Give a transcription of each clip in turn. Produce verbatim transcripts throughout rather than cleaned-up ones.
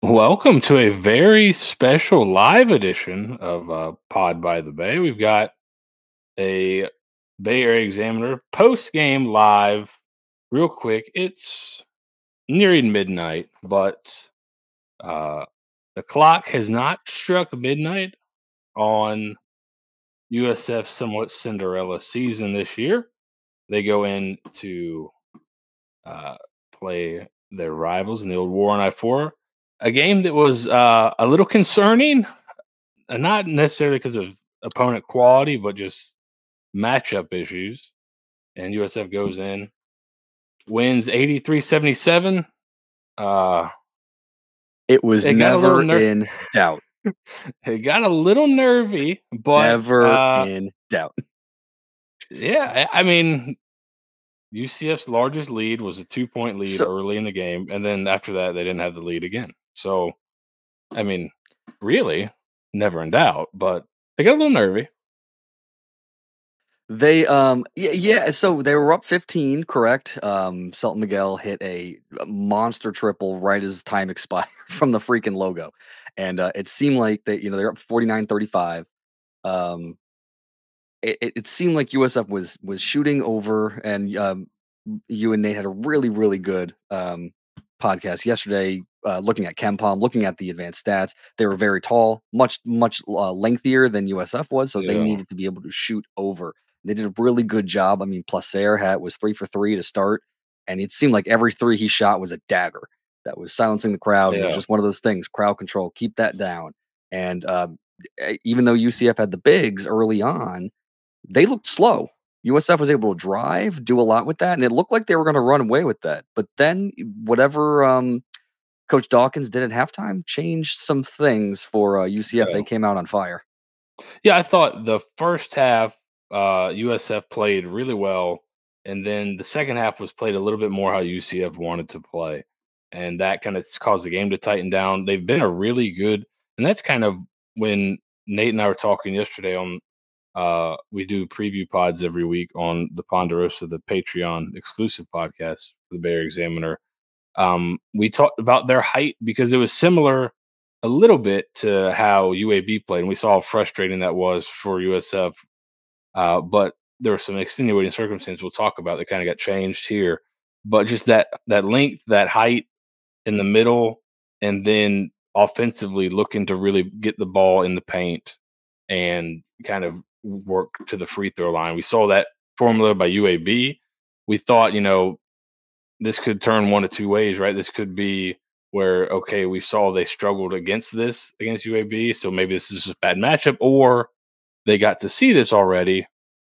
Welcome to a very special live edition of uh, Pod by the Bay. We've got a Bay Area Examiner post game live. Real quick, it's nearing midnight, but uh, the clock has not struck midnight on U S F's somewhat Cinderella season this year. They go in to uh, play their rivals in the old War on I four, a game that was uh, a little concerning. Uh, not necessarily because of opponent quality, but just matchup issues. And U S F goes in, wins eighty-three seventy-seven. Uh, It was it got a little never ner- in doubt. it got a little nervy, but Never uh, in doubt. yeah, I I mean, U C F's largest lead was a two point lead So early in the game, and then after that, they didn't have the lead again. So, I mean, really, never in doubt, but they got a little nervy. they um yeah, yeah, so they were up fifteen, correct? Um Selton Miguel hit a a monster triple right as time expired from the freaking logo. And uh it seemed like that, you know, they're up forty-nine thirty-five. Um it, it it seemed like U S F was was shooting over, and um you and Nate had a really, really good um podcast yesterday, uh, looking at KenPom, looking at the advanced stats. They were very tall, much, much uh, lengthier than U S F was, so they Yeah, needed to be able to shoot over. They did a really good job. I mean, Placer had was three for three to start, and it seemed like every three he shot was a dagger that was silencing the crowd. And it was yeah, just one of those things, crowd control, keep that down. And um, e- even though U C F had the bigs early on, they looked slow. U S F was able to drive, do a lot with that, and it looked like they were going to run away with that. But then whatever um, Coach Dawkins did at halftime changed some things for uh, U C F. yeah. They came out on fire. Yeah, I thought the first half, uh, U S F played really well, and then the second half was played a little bit more how U C F wanted to play, and that kind of caused the game to tighten down. They've been a really good, and that's kind of when Nate and I were talking yesterday on. Uh, we do preview pods every week on the Ponderosa, the Patreon exclusive podcast for the Bay Area Examiner. Um, we talked about their height because it was similar a little bit to how U A B played, and we saw how frustrating that was for U S F. Uh, but there were some extenuating circumstances we'll talk about that kind of got changed here. But just that that length, that height in the middle, and then offensively looking to really get the ball in the paint and kind of work to the free throw line. We saw that formula by U A B. We thought, you know, this could turn one of two ways, right? This could be where, okay, we saw they struggled against this against U A B, so maybe this is just a bad matchup, or they got to see this already.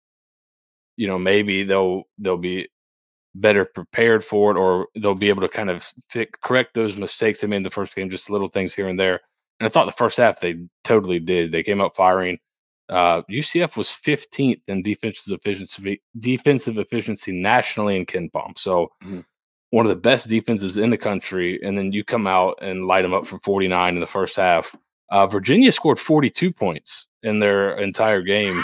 You know, maybe they'll they'll be better prepared for it, or they'll be able to kind of fi- correct those mistakes they made in the first game, just little things here and there. And I thought the first half they totally did. They came out firing. Uh, U C F was fifteenth in defensive efficiency, defensive efficiency nationally in KenPom. So Mhm. one of the best defenses in the country, and then you come out and light them up for forty-nine in the first half. Uh, Virginia scored forty-two points in their entire game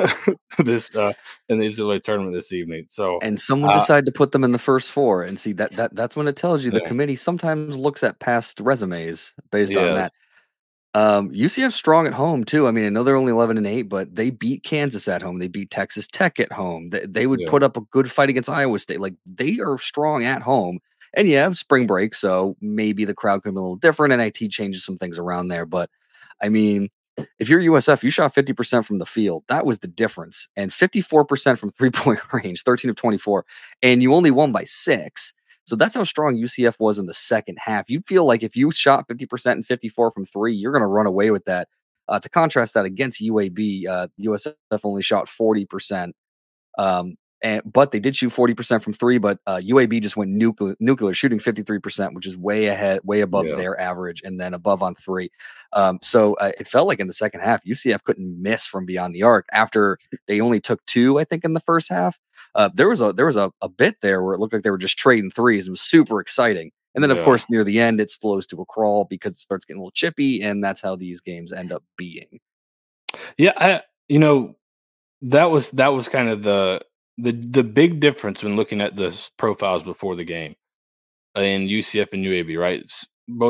this uh, in the N C double A tournament this evening. So, And someone uh, decided to put them in the first four, and see that that that's when it tells you the yeah, committee sometimes looks at past resumes based on yes, that. Um, U C F strong at home too. I mean, I know they're only eleven and eight, but they beat Kansas at home. They beat Texas Tech at home. They, they would yeah, put up a good fight against Iowa State. Like, they are strong at home. And yeah, spring break, so maybe the crowd could be a little different. N I T changes some things around there, but I mean, if you're U S F, you shot fifty percent from the field. That was the difference. And fifty-four percent from three point range, thirteen of twenty-four. And you only won by six. So that's how strong U C F was in the second half. You'd feel like if you shot fifty percent and fifty-four from three, you're going to run away with that. Uh, to contrast that against U A B, uh, U S F only shot forty percent. Um, and but they did shoot forty percent from three, but uh, U A B just went nuclear, nuclear, shooting fifty-three percent, which is way ahead, way above yeah, their average, and then above on three. Um, so uh, it felt like in the second half, U C F couldn't miss from beyond the arc after they only took two, I think, in the first half. Uh, there was a there was a, a bit there where it looked like they were just trading threes. It was super exciting. And then, of yeah, course, near the end, it slows to a crawl because it starts getting a little chippy, and that's how these games end up being. yeah. I, you know, that was that was kind of the the the big difference when looking at the s- profiles before the game in U C F and U A B, right? S- Both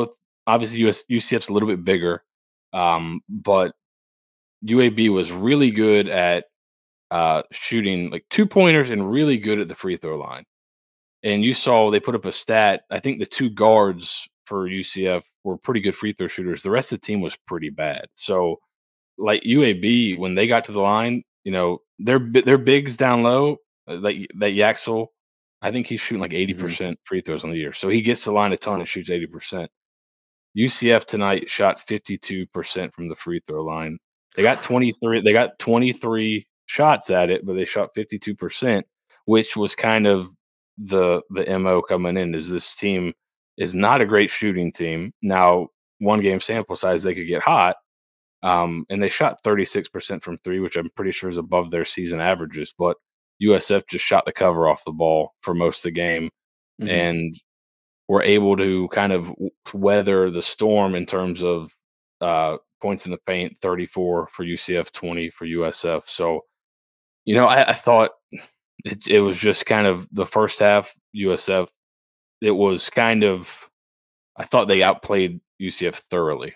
obviously U S U C F's a little bit bigger, um, but U A B was really good at uh, shooting like two pointers and really good at the free throw line. And you saw they put up a stat. I think the two guards for U C F were pretty good free throw shooters. The rest of the team was pretty bad. So, like U A B, when they got to the line, you know, their bi- their bigs down low, uh, like that Yaxel, I think he's shooting like eighty Mhm. percent free throws on the year. So he gets the line a ton and shoots eighty percent. U C F tonight shot fifty-two percent from the free throw line. They got twenty-three they got twenty-three shots at it, but they shot fifty-two percent, which was kind of the the M O coming in. Is this team is not a great shooting team. Now, one game sample size, they could get hot. Um, and they shot thirty-six percent from three, which I'm pretty sure is above their season averages, but U S F just shot the cover off the ball for most of the game. Mhm. And were able to kind of w- weather the storm in terms of uh, points in the paint, thirty-four for U C F, twenty for U S F. So, you know, I, I thought it, it was just kind of the first half, U S F, it was kind of, I thought they outplayed U C F thoroughly.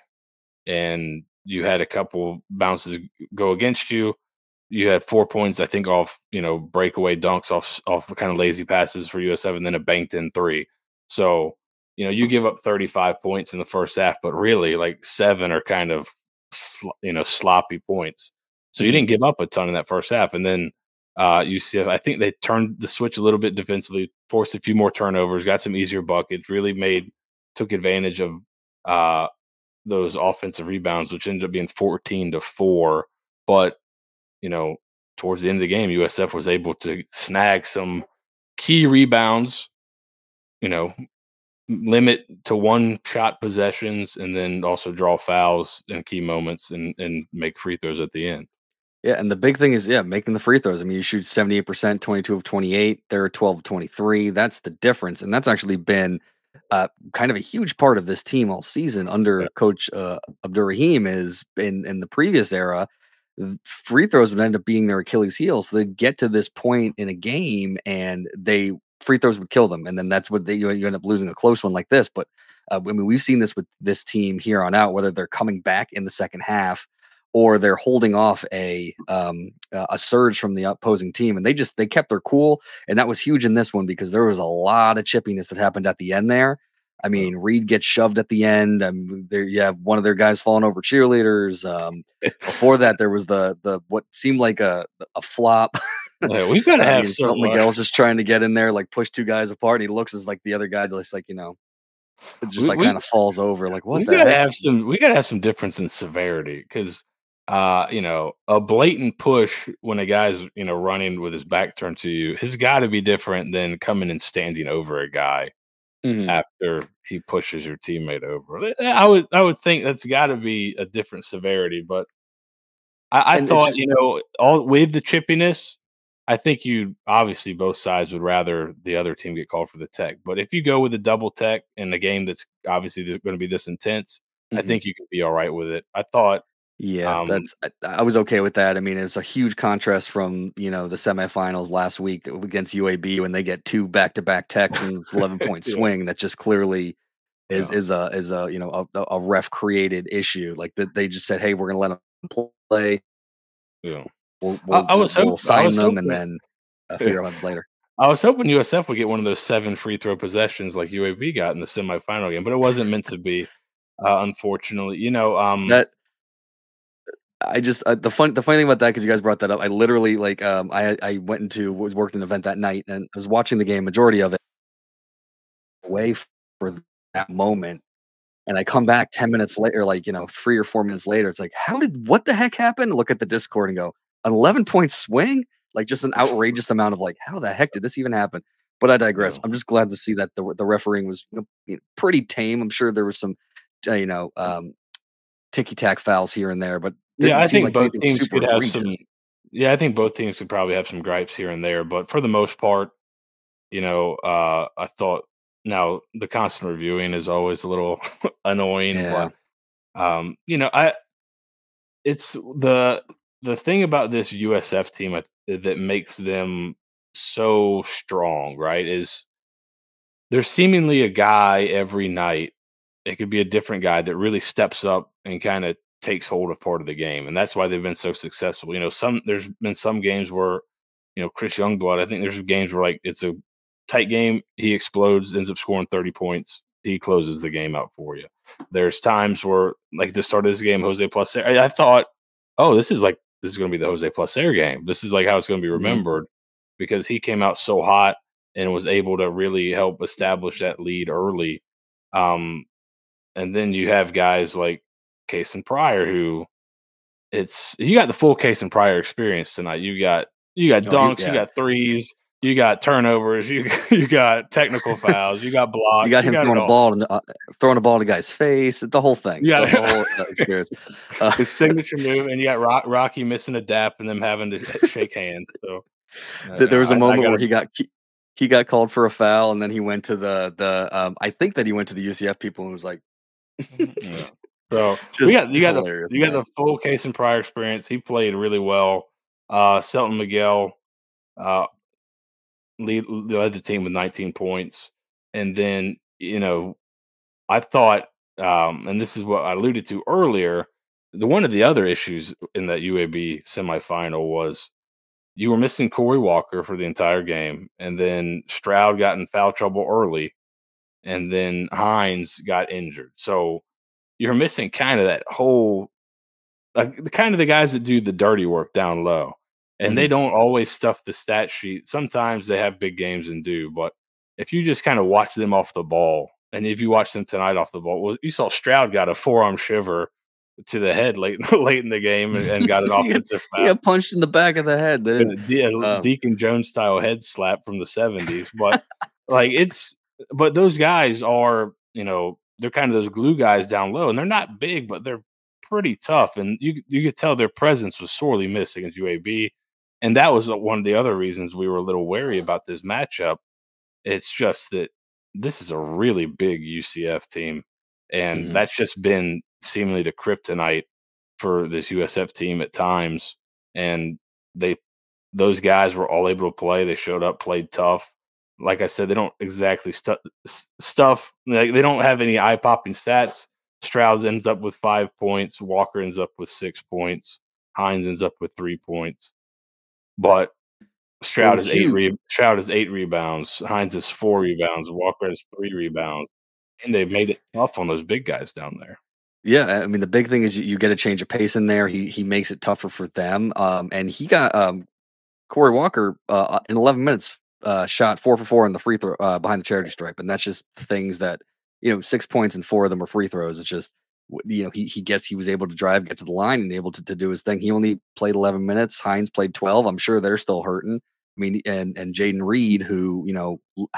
And you had a couple bounces go against you. You had four points, I think, off, you know, breakaway dunks off off kind of lazy passes for U S F, and then a banked in three. So, you know, you give up thirty-five points in the first half, but really like seven are kind of, sl- you know, sloppy points. So you Mhm. didn't give up a ton in that first half. And then uh, U C F, I think they turned the switch a little bit defensively, forced a few more turnovers, got some easier buckets, really made, took advantage of uh, those offensive rebounds, which ended up being fourteen to four. But you know, towards the end of the game, U S F was able to snag some key rebounds, you know, limit to one shot possessions, and then also draw fouls in key moments and, and make free throws at the end. Yeah, and the big thing is, yeah, making the free throws. I mean, you shoot seventy-eight percent, twenty-two of twenty-eight. They're twelve of twenty-three. That's the difference. And that's actually been uh, kind of a huge part of this team all season Yeah. under Coach uh, Abdurrahim is in, in the previous era. th- Free throws would end up being their Achilles heel. So they'd get to this point in a game and they free throws would kill them. And then that's what they, you, you end up losing a close one like this. But uh, I mean, we've seen this with this team here on out, whether they're coming back in the second half or they're holding off a um, uh, a surge from the opposing team, and they just they kept their cool, and that was huge in this one because there was a lot of chippiness that happened at the end there. I Well, mean, Reed gets shoved at the end. Um, there you have one of their guys falling over cheerleaders. Um, before that, there was the the what seemed like a a flop. yeah, we've got to I have mean, some. Salt Uh, Miguel's just trying to get in there, like push two guys apart, and he looks as like the other guy just like you know, it just we like we kind of falls over. Like what we the got to heck? have some. We got to have some difference in severity because. Uh, you know, a blatant push when a guy's, you know, running with his back turned to you has got to be different than coming and standing over a guy Mhm. after he pushes your teammate over. Eh, I would I would think that's got to be a different severity, but I, I And it thought, just you know, all with the chippiness, I think you obviously both sides would rather the other team get called for the tech. But if you go with a double tech in a game that's obviously going to be this intense, I mhm. think you could be all right with it. I thought, Yeah, um, that's I, I was okay with that. I mean, it's a huge contrast from, you know, the semifinals last week against U A B when they get two back-to-back techs and it's eleven point yeah, swing that just clearly is yeah, is a is a, you know, a, a ref created issue. Like that they just said, "Hey, we're going to let them play. yeah. We'll I, we'll I we'll, was we'll hope I sign was them and hoping then uh, figure out what happens later." I was hoping U S F would get one of those seven free throw possessions like U A B got in the semifinal game, but it wasn't meant to be. Uh, unfortunately, you know, um, That I just uh, the fun the funny thing about that because you guys brought that up. I literally like um I I went into was worked an event that night and I was watching the game majority of it away for that moment. And I come back ten minutes later, like, you know, three or four minutes later, it's like, "How did what the heck happened?" Look at the Discord and go, "An eleven-point swing?" Like, just an outrageous amount of, like, "How the heck did this even happen?" But I digress. yeah. I'm just glad to see that the the refereeing was, you know, you know, pretty tame. I'm sure there was some, uh, you know, um, ticky-tack fouls here and there, but Yeah, didn't I seem think like both anything teams super could have egregious. some. Yeah, I think both teams could probably have some gripes here and there, but for the most part, you know, uh, I thought now the constant reviewing is always a little annoying, Yeah. but um, you know, I it's the the thing about this U S F team I, that makes them so strong, right? Is there's seemingly a guy every night it could be a different guy that really steps up and kind of takes hold of part of the game, and that's why they've been so successful. You know, some there's been some games where, you know, Chris Youngblood. I think there's games where like it's a tight game, he explodes, ends up scoring thirty points, he closes the game out for you. There's times where, like at the start of this game, Jose Placer, I, I thought, oh, this is like this is going to be the Jose Placer game. This is like how it's going to be remembered, mm-hmm. because he came out so hot and was able to really help establish that lead early. Um, and then you have guys like Kason Pryor, who it's you got the full Kason Pryor experience tonight. You got you got dunks, oh, you, yeah. you got threes, you got turnovers, you you got technical fouls, you got blocks, you got him you got throwing a ball and uh, throwing a ball in a guy's face, the whole thing, yeah, the whole uh, experience. Uh, His signature move, and you got Rock, Rocky missing a dap and them having to shake hands. So uh, there was a moment I, I where he got he got called for a foul, and then he went to the the um, I think that he went to the U C F people and was like. Yeah. So we got you got the you got the full Kason Pryor experience. He played really well. Uh, Selton Miguel uh, lead, led the team with nineteen points, and then you know I thought, um, and this is what I alluded to earlier. The one of the other issues in that U A B semifinal was you were missing Corey Walker for the entire game, and then Stroud got in foul trouble early, and then Hines got injured. So you're missing kind of that whole, like the kind of the guys that do the dirty work down low, and mm-hmm. they don't always stuff the stat sheet. Sometimes they have big games and do, but if you just kind of watch them off the ball, and if you watch them tonight off the ball, well, you saw Stroud got a forearm shiver to the head late late in the game and, and got an offensive foul. He got punched in the back of the head. A, De- um, Deacon Jones style head slap from the seventies, but like it's, but those guys are, you know. They're kind of those glue guys down low, and they're not big, but they're pretty tough. And you you could tell their presence was sorely missed against U A B, and that was one of the other reasons we were a little wary about this matchup. It's just that this is a really big U C F team, and mm-hmm. that's just been seemingly the kryptonite for this U S F team at times. And they those guys were all able to play. They showed up, played tough. Like I said, they don't exactly stu- stuff. Like they don't have any eye-popping stats. Stroud ends up with five points. Walker ends up with six points. Hines ends up with three points. But Stroud is eight. Re- Stroud is eight rebounds. Hines has four rebounds. Walker has three rebounds. And they've made it tough on those big guys down there. Yeah, I mean the big thing is you, you get a change of pace in there. He he makes it tougher for them. Um, and he got um, Corey Walker uh, in eleven minutes. Uh, shot four for four in the free throw uh, behind the charity stripe, and that's just things that you know, six points and four of them are free throws. It's just you know he he gets he was able to drive, get to the line, and able to, to do his thing. He only played eleven minutes. Hines played twelve. I'm sure they're still hurting. I mean, and and Jaden Reed, who you know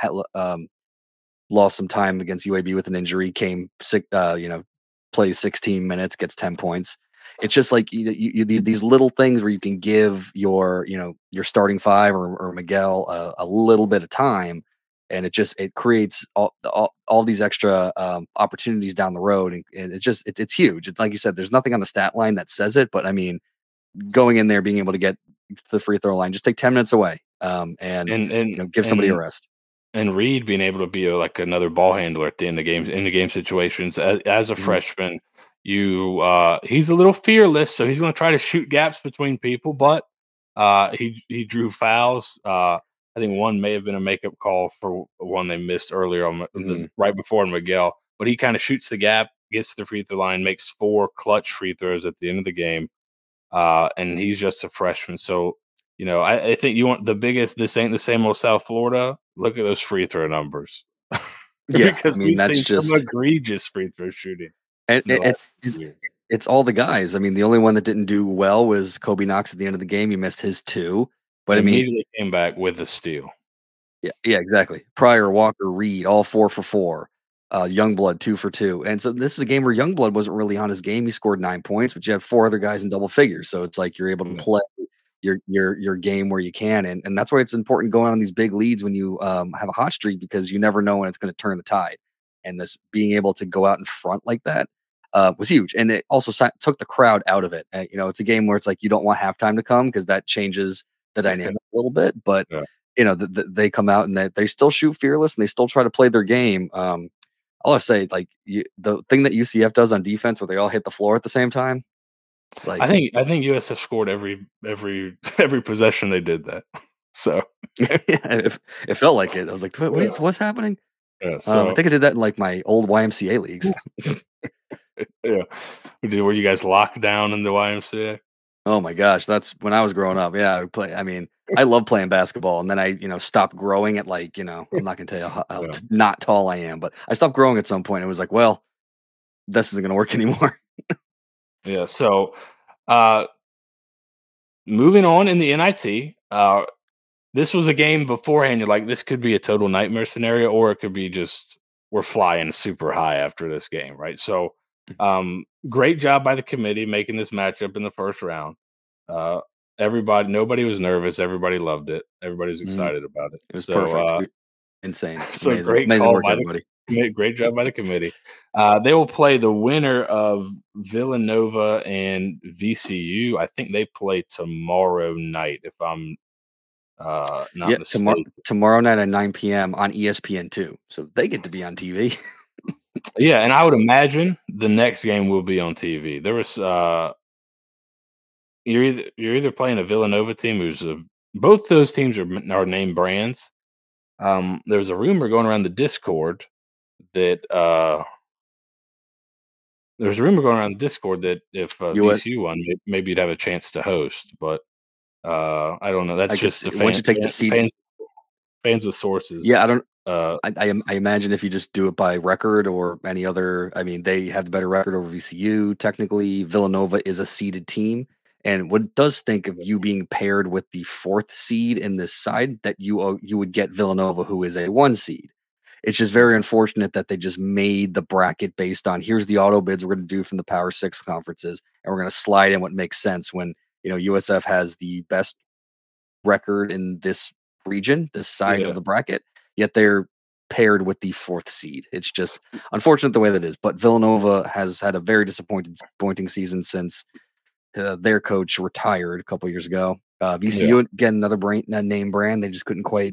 um, lost some time against U A B with an injury, came sick. Uh, you know, plays sixteen minutes, gets ten points. It's just like you, you, you these, these little things where you can give your, you know, your starting five or, or Miguel a, a little bit of time, and it just it creates all all, all these extra um, opportunities down the road, and, and it just it, it's huge. It's like you said, there's nothing on the stat line that says it, but I mean, going in there, being able to get to the free throw line, just take ten minutes away, um, and, and, and you know, give somebody and, a rest. And Reed being able to be a, like another ball handler at the end of games in the game situations as, as a mm-hmm. freshman. You, uh, he's a little fearless, so he's going to try to shoot gaps between people, but uh, he he drew fouls. Uh, I think one may have been a makeup call for one they missed earlier on mm-hmm. the, right before Miguel, but he kind of shoots the gap, gets to the free throw line, makes four clutch free throws at the end of the game, uh, and he's just a freshman. So, you know, I, I think you want the biggest. This ain't the same old South Florida. Look at those free throw numbers. Yeah, because I mean we've that's seen just some egregious free throw shooting. And, and it's, it's all the guys. I mean, the only one that didn't do well was Kobe Knox at the end of the game. He missed his two, but he I mean, immediately came back with a steal. Yeah, yeah, exactly. Pryor, Walker, Reed, all four for four. Uh, Youngblood two for two. And so this is a game where Youngblood wasn't really on his game. He scored nine points, but you have four other guys in double figures. So it's like you're able to Yeah. play your your your game where you can, and and that's why it's important going on these big leads when you um, have a hot streak, because you never know when it's going to turn the tide. And this being able to go out in front like that uh, was huge, and it also si- took the crowd out of it. Uh, you know, it's a game where it's like you don't want halftime to come because that changes the dynamic a little bit. But Yeah. you know, the, the, they come out and they they still shoot fearless and they still try to play their game. Um, all I say, like you, the thing that U C F does on defense, where they all hit the floor at the same time, it's I like think I think U S F scored every every every possession they did that. So it, it felt like it. I was like, what, what is, yeah, what's happening? yeah. Um, I So think I did that in like my old Y M C A leagues. yeah, did were you guys locked down in the Y M C A? Oh my gosh, that's when I was growing up. Yeah, I would play. I mean, I love playing basketball, and then I, you know, stopped growing at like, you know, I'm not gonna tell you how, how Yeah, t- not tall I am, but I stopped growing at some point. It was like, well, this isn't gonna work anymore. yeah. So uh, moving on in the N I T, uh, this was a game beforehand. You're like, this could be a total nightmare scenario, or it could be just we're flying super high after this game, right? So, um, great job by the committee making this matchup in the first round. Uh, everybody, nobody was nervous. Everybody loved it. Everybody was Mm, excited about it. it was So, perfect. uh, We- Insane, so amazing, great amazing call work, by the everybody. committee. Great job by the committee. Uh, they will play the winner of Villanova and V C U. I think they play tomorrow night, if I'm uh, not Yeah, tomorrow mistaken. tomorrow night at nine p m on E S P N two, so they get to be on T V. Yeah, and I would imagine the next game will be on T V. There was uh you're either you're either playing a Villanova team who's a both those teams are are name brands. Um, there's a rumor going around the Discord that uh there's a rumor going around the Discord that if uh, You what? V C U won, may- maybe you'd have a chance to host. But uh, I don't know. That's I could just see the once fan, you take the fan seed. fans fans with Yeah, sources. I don't. Uh, I, I im- I imagine if you just do it by record or any other, I mean, they have the better record over V C U. Technically, Villanova is a seeded team, and what it does think of you being paired with the fourth seed in this side, that you uh, you would get Villanova, who is a one seed. It's just very yeah, unfortunate that they just made the bracket based on here's the auto bids we're going to do from the Power Six conferences, and we're going to slide in what makes sense when you know U S F has the best record in this region, this side of yeah. the bracket, yet they're paired with the fourth seed. It's just unfortunate the way that is. But Villanova has had a very disappointing, disappointing season since uh, their coach retired a couple years ago. Uh, Yeah. V C U again, another brain, uh, name brand. They just couldn't quite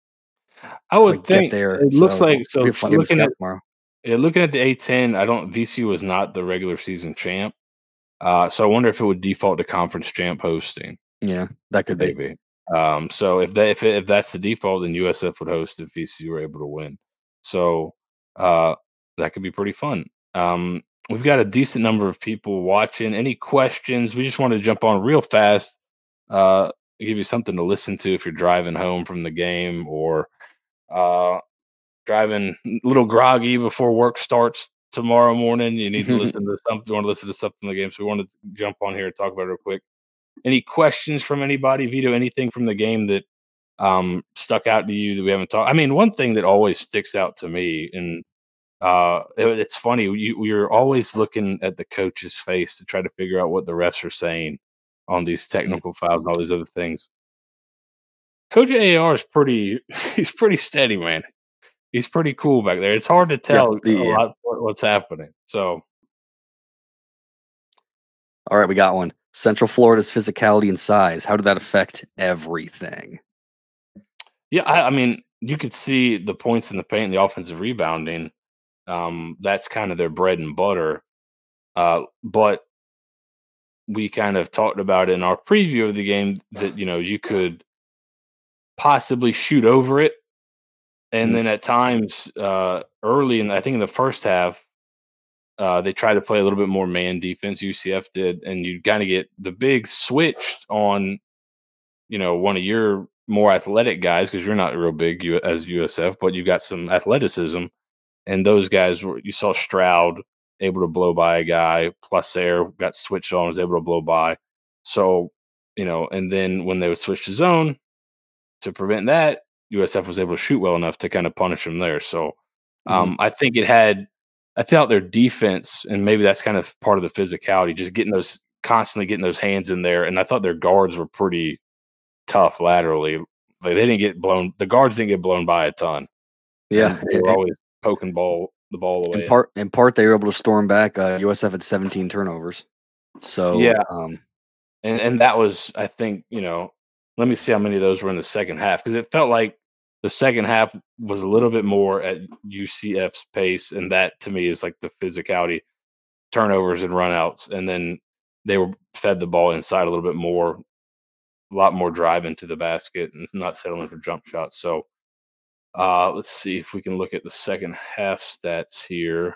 I would quite get think there. it looks So like it'll be a so fun game to looking at scout tomorrow. yeah, looking at the A ten, I don't V C U was not the regular season champ. Uh, so I wonder if it would default to conference champ hosting, Yeah, that could be. maybe. Um, so if that if it, if that's the default, then U S F would host if V C U were able to win. So uh, that could be pretty fun. Um, we've got a decent number of people watching. Any questions? We just wanted to jump on real fast. Uh, give you something to listen to if you're driving home from the game or uh, driving a little groggy before work starts tomorrow morning. You need to listen to something. You want to listen to something in the game. So we wanted to jump on here and talk about it real quick. Any questions from anybody, Vito? Anything from the game that um, stuck out to you that we haven't talked? I mean, one thing that always sticks out to me, and uh, it, it's funny, you, you're always looking at the coach's face to try to figure out what the refs are saying on these technical fouls and all these other things. Coach A R is pretty. He's pretty steady, man. He's pretty cool back there. It's hard to Yeah, tell a yeah. lot what, what's happening. So All right, we got one. Central Florida's physicality and size. How did that affect everything? yeah, I, I mean, you could see the points in the paint, and the offensive rebounding. Um, that's kind of their bread and butter. Uh, but we kind of talked about in our preview of the game that you know you could possibly shoot over it, and Mm, then at times uh, early in I think in the first half, uh, they tried to play a little bit more man defense. U C F did, and you kind of get the big switch on you know one of your more athletic guys because you're not real big you, as U S F, but you got some athleticism. And those guys were you saw Stroud able to blow by a guy, plus air got switched on, was able to blow by. So, you know, and then when they would switch to zone to prevent that, U S F was able to shoot well enough to kind of punish them there. So mhm. um, I think it had I felt their defense, and maybe that's kind of part of the physicality, just getting those constantly getting those hands in there. And I thought their guards were pretty tough laterally. Like they didn't get blown the guards didn't get blown by a ton. And Yeah, they and, were and always poking ball the ball in away. part, in part, they were able to storm back. Uh, U S F had seventeen turnovers, so Yeah, um, and and that was I think, you know, let me see how many of those were in the second half because it felt like the second half was a little bit more at U C F's pace, and that to me is like the physicality, turnovers and runouts, and then they were fed the ball inside a little bit more, a lot more drive into the basket, and not settling for jump shots. So uh, let's see if we can look at the second half stats here.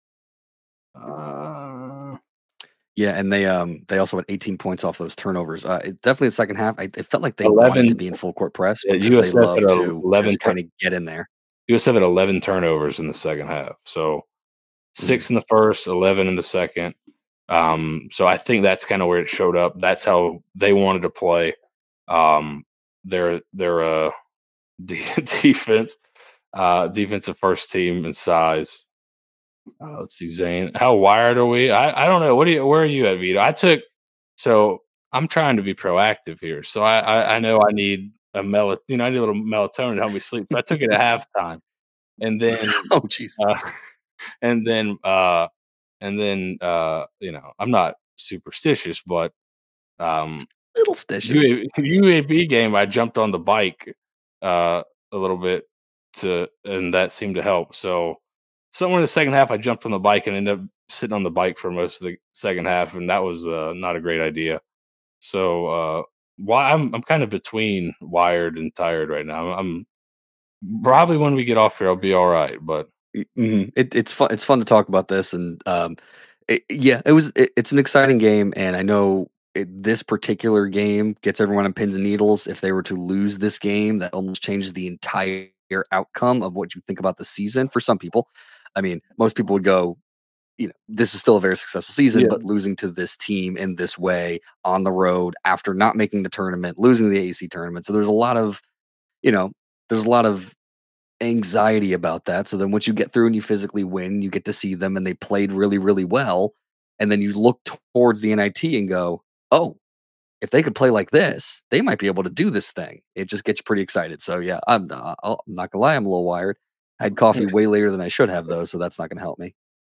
Uh, Yeah, and they um they also had eighteen points off those turnovers. Uh, it, definitely the second half, I, it felt like they wanted to eleven. be in full court press Yeah, because they U S F love had a to eleven. just kind of get in there. U S F had eleven turnovers in the second half. So Mhm. six in the first, eleven in the second. Um, so I think that's kind of where it showed up. That's how they wanted to play. Um, their their uh, de- defense, uh, defensive first team in size. Uh, let's see, Zane. How wired are we? I, I don't know. What do you? Where are you at, Vito? I took. So I'm trying to be proactive here. So I I, I know I need a mel. You know, I need a little melatonin to help me sleep. So I took it at halftime, and then Oh, jeez, uh, and then uh, and then uh, you know, I'm not superstitious, but um, little stitches. U A, U A B game, I jumped on the bike uh, a little bit to, and that seemed to help. So somewhere in the second half, I jumped on the bike and ended up sitting on the bike for most of the second half, and that was uh, not a great idea. So uh, why I'm I'm kind of between wired and tired right now. I'm probably when we get off here, I'll be all right. But Y- mhm. It, it's fun. It's fun to talk about this, and um, it, yeah, it was. It, it's an exciting game, and I know it, this particular game gets everyone on pins and needles. If they were to lose this game, that almost changes the entire outcome of what you think about the season. For some people, I mean, most people would go, you know, this is still a very successful season, yeah, but losing to this team in this way on the road after not making the tournament, losing the A A C tournament. So there's a lot of, you know, there's a lot of anxiety about that. So then once you get through and you physically win, you get to see them and they played really, really well. And then you look towards the N I T and go, oh, if they could play like this, they might be able to do this thing. It just gets you pretty excited. So yeah, I'm, uh, I'll- I'm not gonna lie, I'm a little wired. I had coffee way later than I should have though, so that's not gonna help me.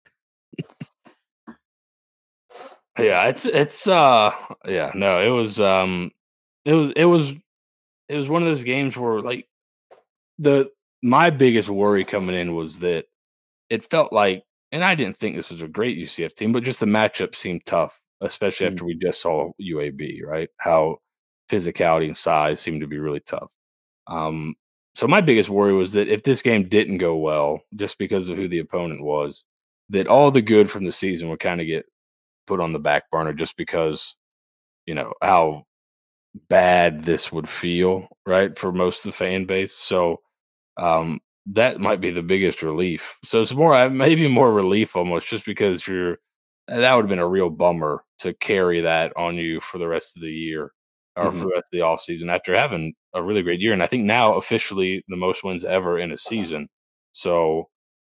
yeah, it's it's uh yeah, no, it was um it was it was it was one of those games where like the my biggest worry coming in was that it felt like, and I didn't think this was a great U C F team, but just the matchup seemed tough, especially Mhm. after we just saw U A B, right? How physicality and size seemed to be really tough. Um, so my biggest worry was that if this game didn't go well, just because of who the opponent was, that all the good from the season would kind of get put on the back burner just because, you know, how bad this would feel, right, for most of the fan base. So um, that might be the biggest relief. So it's more, uh, maybe more relief almost, just because you're. uh, That would have been a real bummer to carry that on you for the rest of the year or for Mhm. the rest of the off season after having a really great year, and I think now officially the most wins ever in a season. So,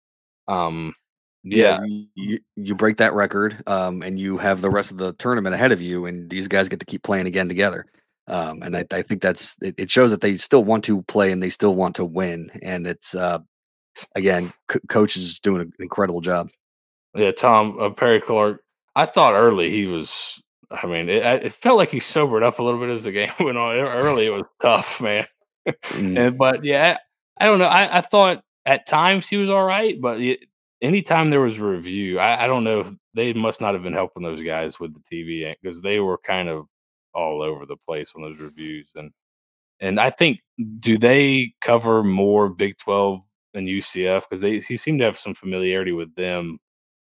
um, Yeah, yeah, you, you you break that record, um, and you have the rest of the tournament ahead of you, and these guys get to keep playing again together. Um, and I, I think that's it, it shows that they still want to play and they still want to win. And it's uh, again, c- coach is doing an incredible job. yeah, Tom uh, Perry Clark. I thought early he was. I mean, it, I- it felt like he sobered up a little bit as the game went on. Early, it was tough, man. Mm, And but yeah, I, I don't know. I, I thought at times he was all right, but it, anytime there was a review, I, I don't know if they must not have been helping those guys with the T V because they were kind of all over the place on those reviews. And and I think, do they cover more Big twelve and U C F because they he seemed to have some familiarity with them.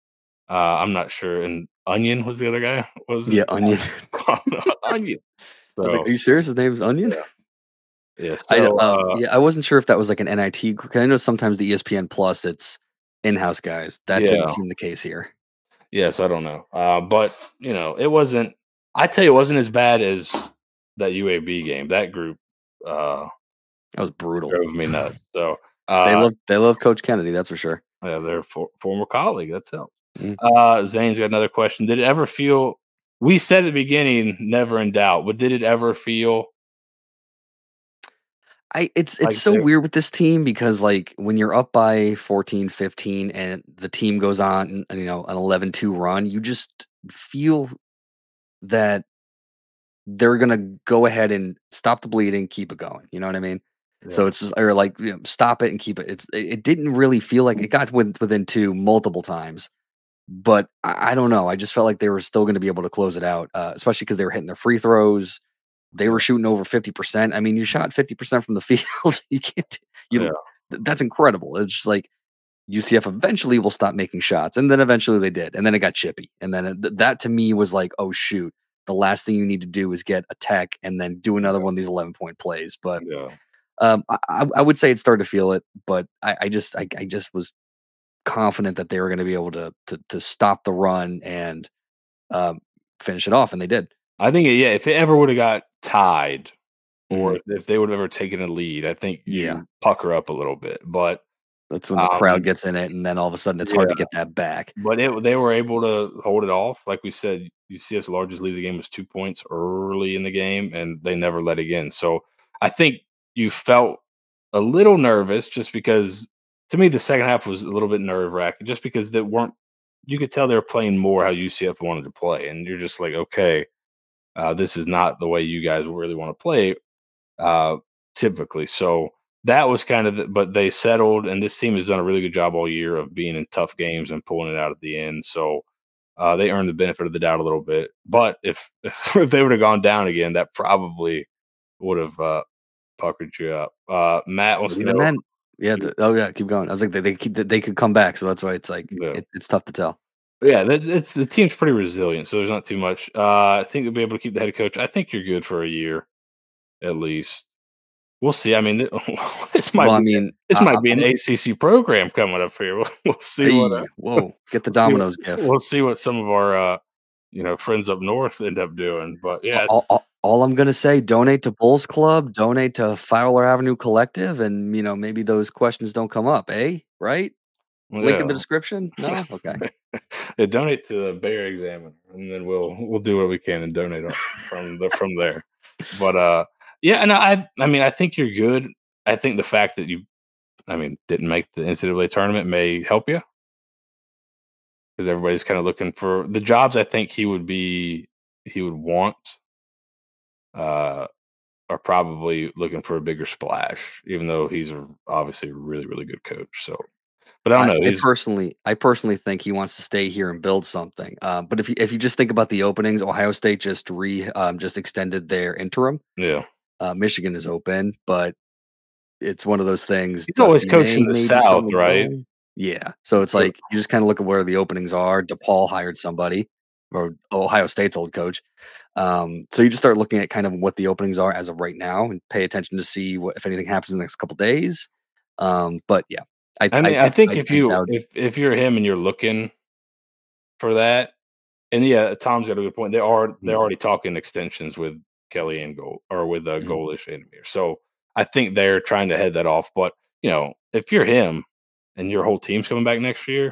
Uh, I'm not sure. And Onion was the other guy. Was it yeah, Onion. Onion? I was like, So "Are you serious? His name is Onion?" yeah, yeah. I So um uh, yeah, I wasn't sure if that was like an N I T. Cause I know sometimes the E S P N Plus it's in-house guys. That didn't yeah. seem the case here. Yes, I don't know. Uh, but you know, it wasn't. I tell you, it wasn't as bad as that U A B game. That group uh, That was brutal. drove me nuts. So They uh, love they love Coach Kennedy. That's for sure. yeah, they're for, former colleague. That's helps. Mm. Uh, Zane's got another question. Did it ever feel? We said at the beginning, never in doubt. But did it ever feel I it's it's like so they? weird with this team because like when you're up by fourteen, fifteen, and the team goes on, you know, an eleven two run, you just feel that they're going to go ahead and stop the bleeding, keep it going. You know what I mean? So Yeah. it's just, or like, you know, stop it and keep it. It's it, it didn't really feel like it got with, within two multiple times, but I, I don't know. I just felt like they were still going to be able to close it out, uh, especially because they were hitting their free throws. They Yeah. were shooting over fifty percent. I mean, you shot fifty percent from the field. You can't. Yeah. You th- that's incredible. It's just like U C F eventually will stop making shots, and then eventually they did, and then it got chippy, and then it, th- that to me was like, oh shoot, the last thing you need to do is get a tech and then do another one of these eleven point plays. But Yeah. um, I, I I would say it started to feel it, but I, I just I, I just was confident that they were going to be able to to to stop the run and um, finish it off, and they did. I think, yeah, if it ever would have got tied Hmm. or if they would have ever taken a lead, I think Yeah, you pucker up a little bit. But that's when the crowd um, gets in it, and then all of a sudden it's hard to yeah, get that back. but it they were able to hold it off. Like we said, U C F's largest lead of the game was two points early in the game, and they never let again. So I think you felt a little nervous just because to me the second half was a little bit nerve wracking just because they weren't you could tell they were playing more how U C F wanted to play. And you're just like, okay, uh, this is not the way you guys really want to play uh, typically. So that was kind of, the, but they settled, and this team has done a really good job all year of being in tough games and pulling it out at the end. So uh, they earned the benefit of the doubt a little bit. But if if, if they would have gone down again, that probably would have uh, puckered you up. Uh, Matt wants But to even know. then, yeah. The, oh yeah, keep going. I was like, they they, keep, they could come back, so that's why it's like Yeah, it, it's tough to tell. yeah, that, it's the team's pretty resilient, so there's not too much. Uh, I think they'll be able to keep the head coach. I think you're good for a year at least. We'll see. I mean, this might Well, I be mean, this I, might I- be an I'm A C C program coming up here. We'll, we'll see what uh, hey, whoa, get the we'll see what Domino's gif. we'll see what some of our uh, you know friends up north end up doing. But yeah, All, all, all I'm gonna say, donate to Bulls Club, donate to Fowler Avenue Collective, and you know maybe those questions don't come up, eh? Right? Link in yeah. the description. No, okay. Yeah, donate to the Bear Examiner, and then we'll we'll do what we can and donate on- from the from there. But uh, yeah, and I I mean I think you're good. I think the fact that you I mean didn't make the N C double A tournament may help you because everybody's kind of looking for the jobs. I think he would be he would want uh, are probably looking for a bigger splash, even though he's a, obviously a really really good coach. So, but I don't I, know. I He's personally, I personally think he wants to stay here and build something. Uh, but if you if you just think about the openings, Ohio State just re um, just extended their interim. yeah. Uh, Michigan is open, but it's one of those things. He's always Dusty coaching May, the maybe South, someone's right? going. Yeah. So it's So like you just kind of look at where the openings are. DePaul hired somebody, or Ohio State's old coach. Um, so you just start looking at kind of what the openings are as of right now, and pay attention to see what if anything happens in the next couple days. Um, but yeah, I I I mean, I think I, if I you doubt. if if you're him and you're looking for that, and yeah, Tom's got a good point. They are they're Mm, already talking extensions with Kelly and Gold or with uh, mm, Golish and Amir. So I think they're trying to head that off. But you know, if you're him and your whole team's coming back next year,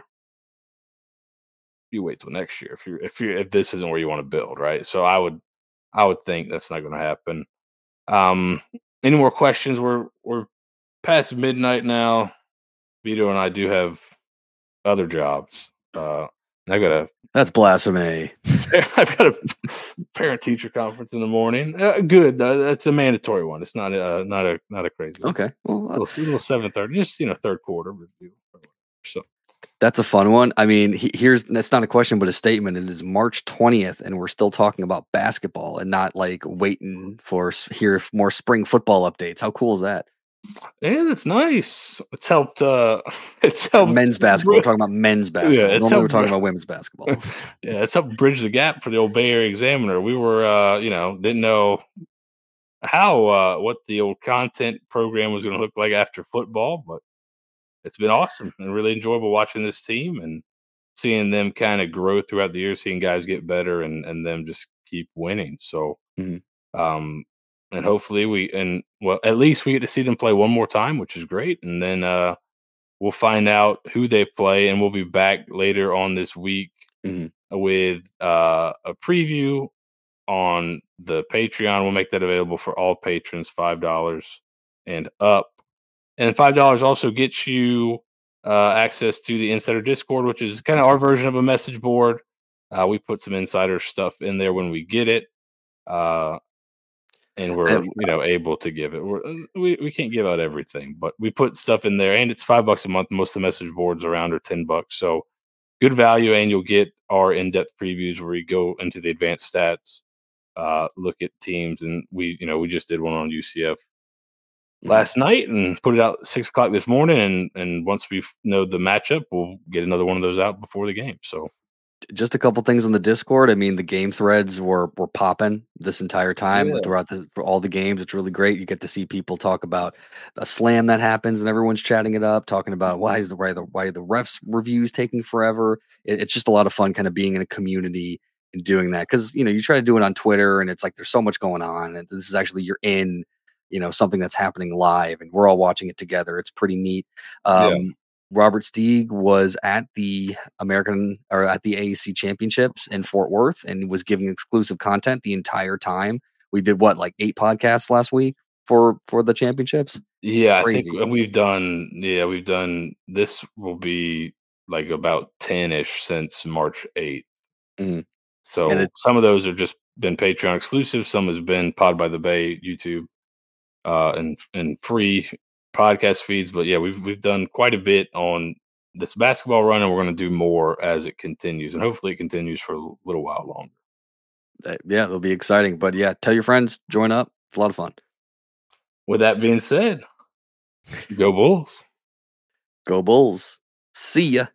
you wait till next year. If you if you if this isn't where you want to build, right? So I would I would think that's not going to happen. Um, any more questions? We're we're past midnight now. Vito and I do have other jobs. Uh, I got a that's blasphemy. I've got a parent teacher conference in the morning. Uh, good. Uh, that's a mandatory one. It's not a not a not a crazy one. Okay, well, uh, Little, little seven thirty. Just you know third quarter review. So that's a fun one. I mean, he, here's that's not a question, but a statement. It is March twentieth, and we're still talking about basketball and not like waiting for s- hear more spring football updates. How cool is that? yeah, that's nice. It's helped. Uh, it's helped. Men's basketball. We're talking about men's Yeah, basketball. it's Normally, we're helped. talking about women's basketball. Yeah, it's helped bridge the gap for the old Bay Area Examiner. We were, uh, you know, didn't know how uh, what the old content program was going to look like after football, but it's been awesome and really enjoyable watching this team and seeing them kind of grow throughout the year, seeing guys get better and and them just keep winning. So, Mhm. um, and hopefully we and well, at least we get to see them play one more time, which is great, and then uh, we'll find out who they play, and we'll be back later on this week Mhm. with uh, a preview on the Patreon. We'll make that available for all patrons, five dollars and up. And five dollars also gets you uh, access to the Insider Discord, which is kind of our version of a message board. Uh, we put some insider stuff in there when we get it. Uh, and we're, And you know, able to give it. We're, uh, we we can't give out everything, but we put stuff in there, and it's five bucks a month. Most of the message boards around are ten bucks, so good value, and you'll get our in-depth previews where we go into the advanced stats, uh, look at teams, and we, you know, we just did one on U C F Mhm. last night and put it out at six o'clock this morning, and and once we know the matchup, we'll get another one of those out before the game. So just a couple things on the Discord. I mean, the game threads were were popping this entire time yeah, throughout the for all the games. It's really great. You get to see people talk about a slam that happens, and everyone's chatting it up, talking about why is the why the why the refs reviews taking forever. It, it's just a lot of fun, kind of being in a community and doing that because you know you try to do it on Twitter, and it's like there's so much going on, and this is actually you're in. You know something that's happening live, and we're all watching it together. It's pretty neat. yeah, Um, Robert Stieg was at the American or at the A E C Championships in Fort Worth and was giving exclusive content the entire time. We did what, like eight podcasts last week for for the championships. It's yeah. I think crazy. we've done. Yeah, we've done. This will be like about ten ish since March eighth. Mhm. And So it some of those have just been Patreon exclusive. Some has been Pod by the Bay YouTube, uh, and and free podcast feeds. But yeah, we've we've done quite a bit on this basketball run, and we're going to do more as it continues, and hopefully it continues for a little while longer. uh, yeah, it'll be exciting. But yeah, tell your friends, join up. It's a lot of fun. With that being said, go Bulls. Go Bulls. See ya.